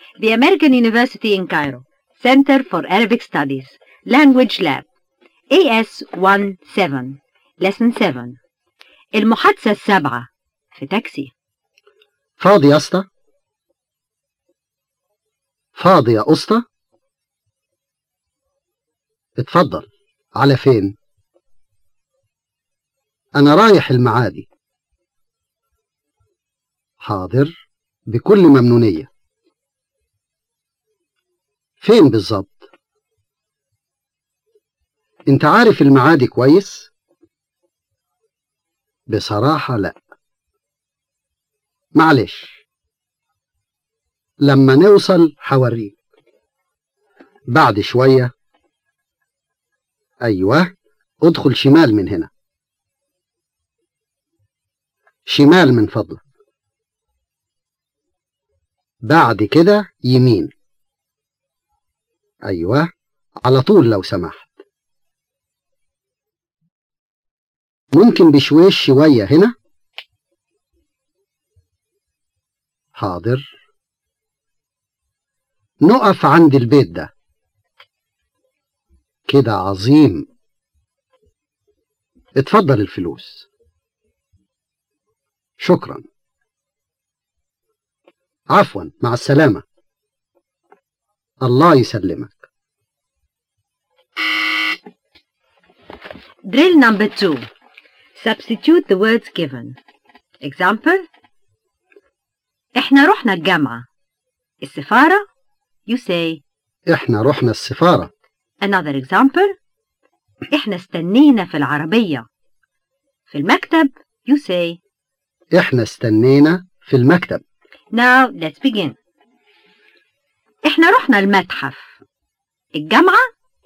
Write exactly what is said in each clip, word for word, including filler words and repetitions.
The American University in Cairo, Center for Arabic Studies, Language Lab, A S seventeen, Lesson seven. المحادثة السابعة في تاكسي. فاضي يا اسطى؟ فاضي يا اسطى؟ اتفضل. على فين؟ أنا رايح المعادي. حاضر، بكل ممنونية. فين بالظبط؟ انت عارف المعادي كويس؟ بصراحة لا. معلش، لما نوصل حوريك. بعد شوية. أيوة، ادخل شمال من هنا. شمال من فضلك. بعد كده يمين. أيوة، على طول لو سمحت. ممكن بشويش شوية هنا؟ حاضر. نقف عند البيت ده. كده عظيم. اتفضل الفلوس. شكرا. عفوا، مع السلامة. الله يسلمك. Drill number two. Substitute the words given. Example. إحنا رحنا الجامعة. السفارة. You say. إحنا رحنا السفارة. Another example. إحنا استنينا في العربية. في المكتب. You say. إحنا استنينا في المكتب. Now let's begin. إحنا رحنا المتحف. الجامعة.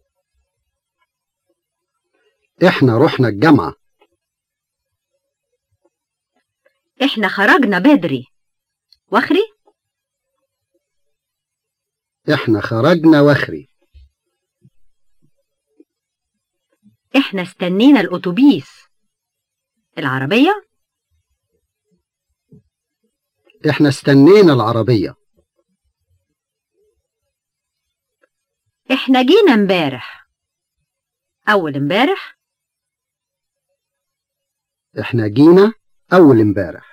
إحنا رحنا الجامعة. إحنا خرجنا بدري. وخري. إحنا خرجنا وخري. إحنا استنينا الأتوبيس. العربية. إحنا استنينا العربية. إحنا جينا امبارح. أول امبارح. إحنا جينا أول امبارح.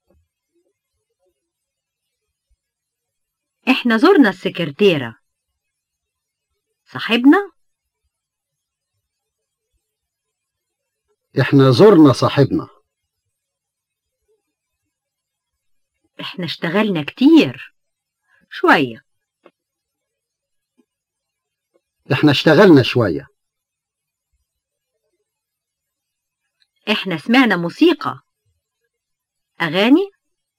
إحنا زرنا السكرتيرة. صاحبنا. إحنا زرنا صاحبنا. إحنا اشتغلنا كتير. شوية. إحنا اشتغلنا شوية. إحنا سمعنا موسيقى. أغاني.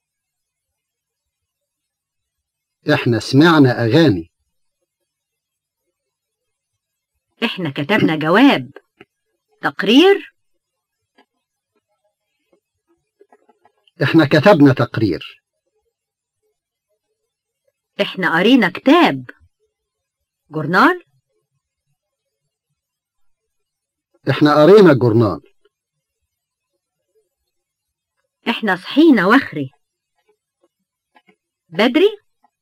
إحنا سمعنا أغاني. إحنا كتبنا جواب. تقرير. إحنا كتبنا تقرير. إحنا قرينا كتاب. جورنال. إحنا قرينا جورنال. إحنا صحينا وخري. بدري.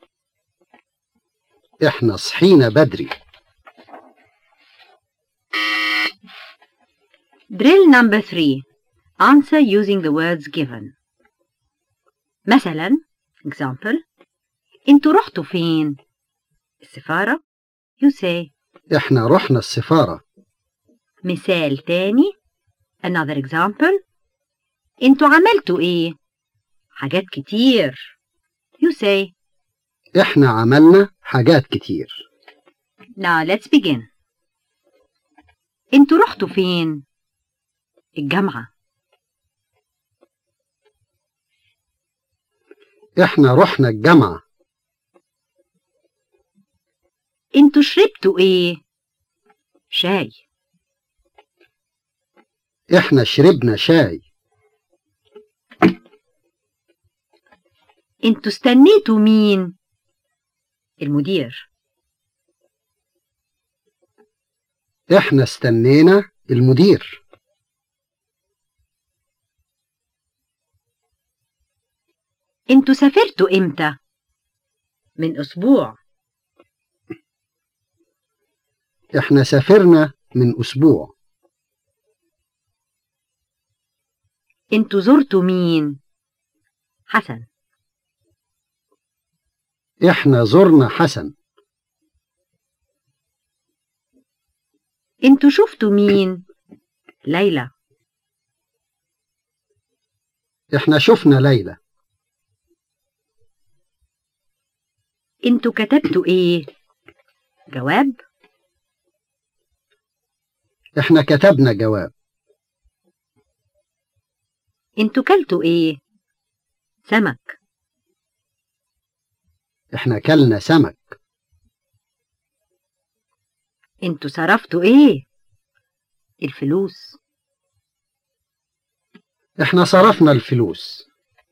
إحنا صحينا بدري. Drill number three. Answer using the words given. مثلا. Example. انتوا رحتوا فين؟ السفارة. You say. إحنا رحنا السفارة. مثال تاني. Another example. انتوا عملتوا ايه؟ حاجات كتير. You say. إحنا عملنا حاجات كتير. Now let's begin. انتوا رحتوا فين؟ الجامعة. إحنا رحنا الجامعة. انتوا شربتوا ايه؟ شاي. إحنا شربنا شاي. انتوا استنيتوا مين؟ المدير. إحنا استنينا المدير. انتوا سافرتوا امتى؟ من أسبوع. إحنا سافرنا من أسبوع. انتوا زرتوا مين؟ حسن. إحنا زرنا حسن. انتوا شفتوا مين؟ ليلى. إحنا شفنا ليلى. انتوا كتبتوا ايه؟ جواب. إحنا كتبنا جواب. انتوا كلتوا ايه؟ سمك. إحنا كلنا سمك. انتوا صرفتوا ايه؟ الفلوس. إحنا صرفنا الفلوس.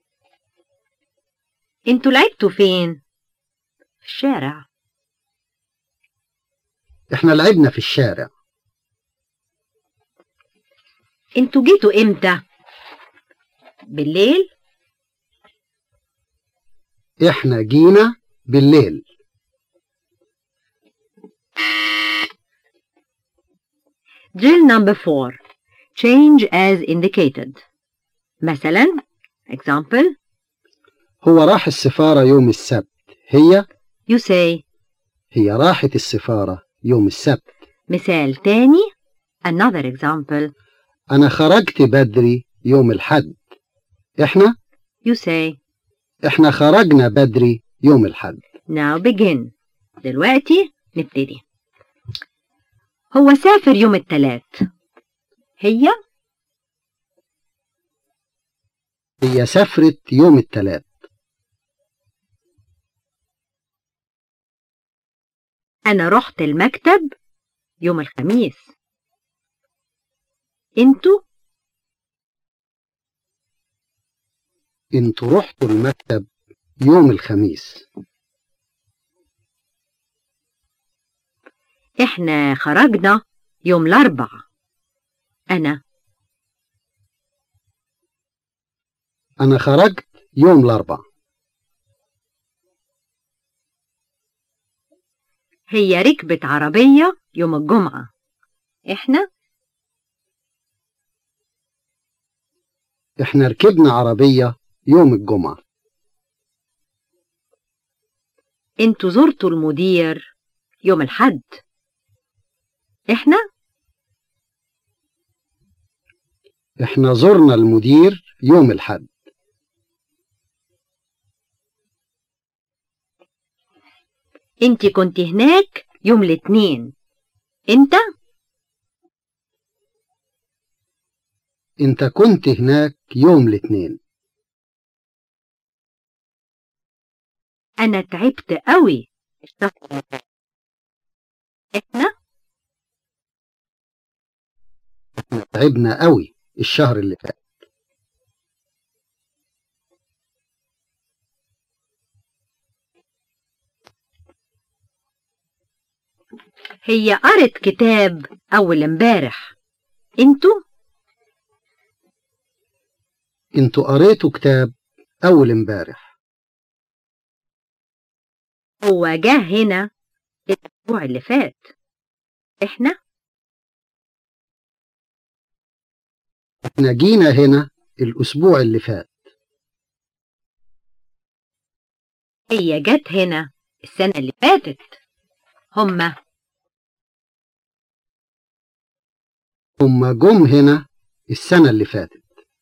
انتوا لعبتوا فين؟ في الشارع. إحنا لعبنا في الشارع. انتوا جيتوا امتى؟ بالليل. إحنا جينا بالليل. Drill number four. Change as indicated. مثلا example. هو راح السفارة يوم السبت. هي You say. هي راحت السفارة يوم السبت. مثال تاني. Another example. أنا خرجت بدري يوم الحد. إحنا You say. إحنا خرجنا بدري يوم الحد. Now begin. دلوقتي نبتدي. هو سافر يوم الثلاث. هي هي سافرت يوم الثلاث. أنا رحت المكتب يوم الخميس. انتوا انتوا رحتوا المكتب يوم الخميس. احنا خرجنا يوم الأربع. أنا أنا خرجت يوم الأربع. هي ركبت عربية يوم الجمعة. احنا إحنا ركبنا عربية يوم الجمعة. انتوا زرتوا المدير يوم الحد. احنا إحنا زرنا المدير يوم الحد. انتي كنت هناك يوم الاثنين. انت أنت كنت هناك يوم الاثنين. أنا تعبت قوي. احنا إحنا تعبنا قوي الشهر اللي فات. هي قرت كتاب أول امبارح. انتوا انتوا قريتوا كتاب أول امبارح. هو جه هنا الأسبوع اللي فات. احنا احنا جينا هنا الأسبوع اللي فات. هي جت هنا السنة اللي فاتت. هما هما جم هنا السنة اللي فاتت.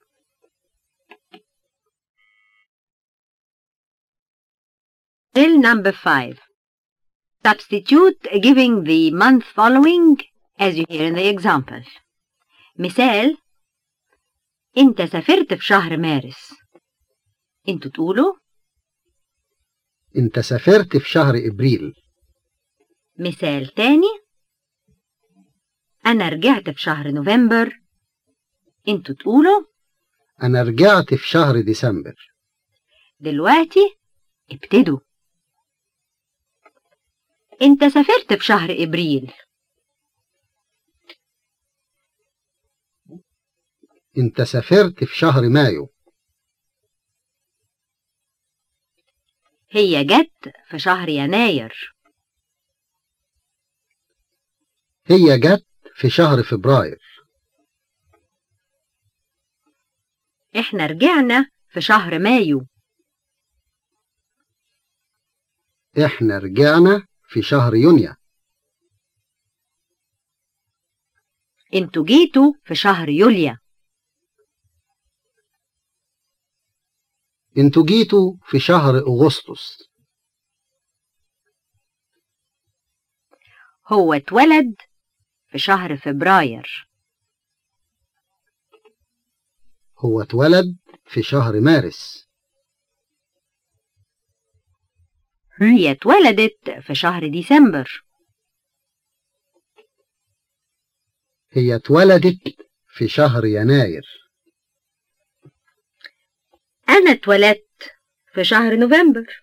Drill number five. Substitute giving the month following as you hear in the example. مثال. انت سافرت في شهر مارس. انتوا تقولوا انت سافرت في شهر إبريل. مثال تاني. أنا رجعت في شهر نوفمبر. انتوا تقولوا أنا رجعت في شهر ديسمبر. دلوقتي ابتدوا. انت سافرت في شهر إبريل. انت سافرت في شهر مايو. هي جت في شهر يناير. هي جت في شهر فبراير. احنا رجعنا في شهر مايو. احنا رجعنا في شهر يونيو. انتوا جيتوا في شهر يوليو. انتوا جيتوا في شهر أغسطس. هو اتولد في شهر فبراير. هو اتولد في شهر مارس. هي اتولدت في شهر ديسمبر. هي اتولدت في شهر يناير. أنا اتولدت في شهر نوفمبر.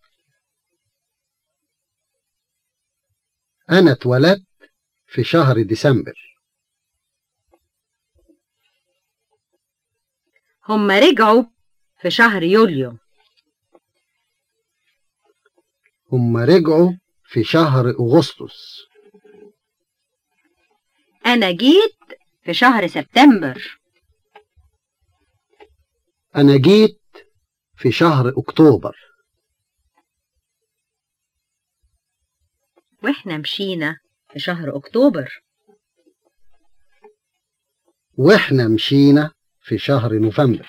أنا اتولدت في شهر ديسمبر. هم رجعوا في شهر يوليو. هم رجعوا في شهر أغسطس. أنا جيت في شهر سبتمبر. أنا جيت في شهر أكتوبر. وإحنا مشينا في شهر أكتوبر. وإحنا مشينا في شهر نوفمبر.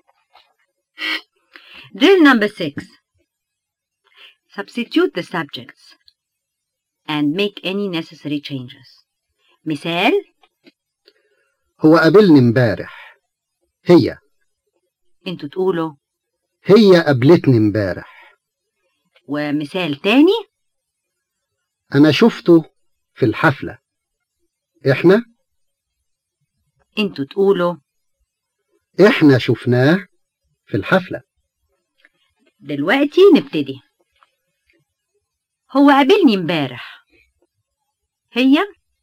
Drill number six. Substitute the subjects and make any necessary changes. مثال: هو قابلني امبارح. هي. انتوا تقولوا هي قابلتني امبارح. ومثال تاني: أنا شفته في الحفلة. إحنا. انتوا تقولوا إحنا شفناه في الحفلة. دلوقتي نبتدي. هو قابلني امبارح. هي.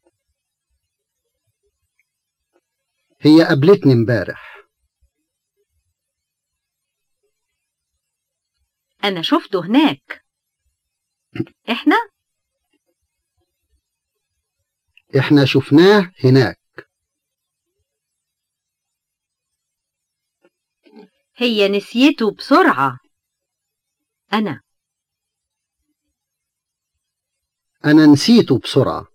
هي قابلتني امبارح. أنا شفته هناك. إحنا. إحنا شفناه هناك. هي نسيته بسرعة. أنا. أنا نسيته بسرعة.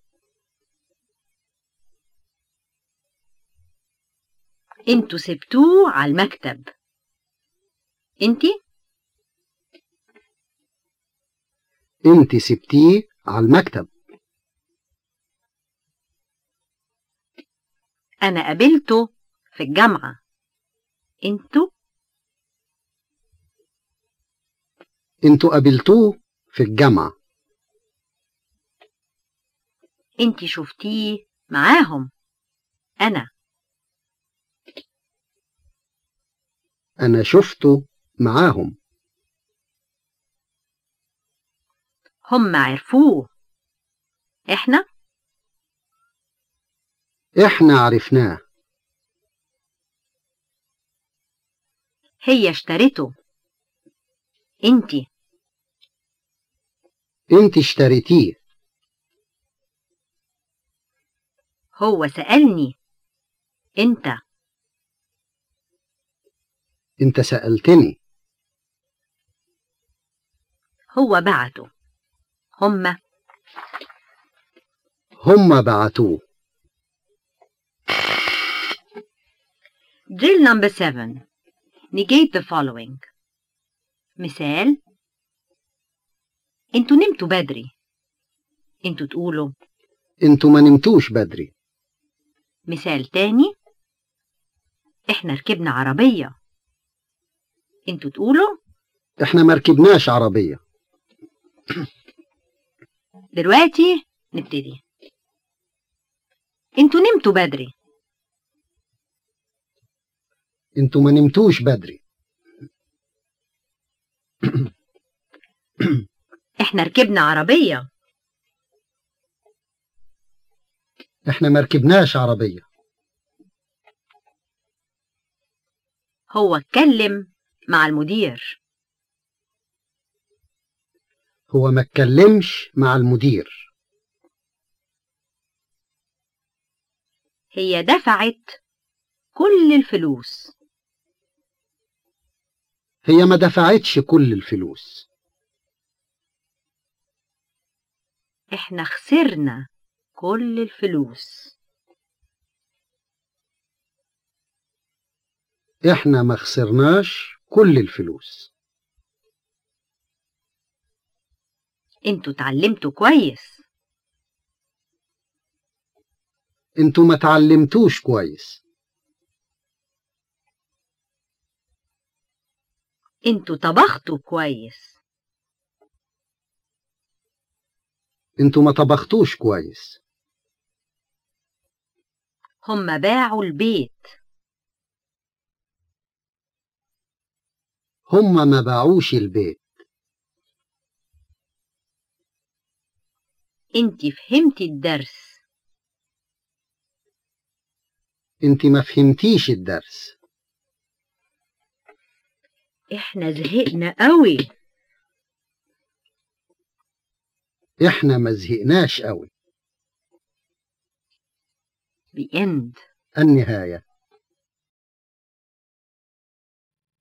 انتوا سبتوه على المكتب. انتي. انت سبتيه على المكتب. أنا قابلته في الجامعة. انتوا. انتوا قابلتوه في الجامعة. انتي شفتيه معاهم. أنا. أنا شفته معاهم. هم عرفوه. إحنا. إحنا عرفناه. هي اشترته. انتي. انت اشتريتيه. هو سألني. انت. انت سألتني. هو بعته. هم. هم بعتوه. Drill number seven. Negate the following. مثال: انتوا نمتوا بدري. انتوا تقولوا انتوا ما نمتوش بدري. مثال تاني: احنا ركبنا عربية. انتوا تقولوا احنا ما ركبناش عربية. دلوقتي نبتدي. انتوا نمتوا بدري. انتوا ما نمتوش بدري. احنا ركبنا عربية. احنا ما ركبناش عربية. هو اتكلم مع المدير. هو ما اتكلمش مع المدير. هي دفعت كل الفلوس. هي ما دفعتش كل الفلوس. احنا خسرنا كل الفلوس. احنا ما خسرناش كل الفلوس. انتوا اتعلمتوا كويس. انتوا ما تعلمتوش كويس. انتوا طبختوا كويس. انتوا ما طبختوش كويس. هم باعوا البيت. هم ما باعوش البيت. انتي فهمتي الدرس. انت ما فهمتيش الدرس. احنا زهقنا قوي. احنا ما زهقناش قوي. The end. النهاية.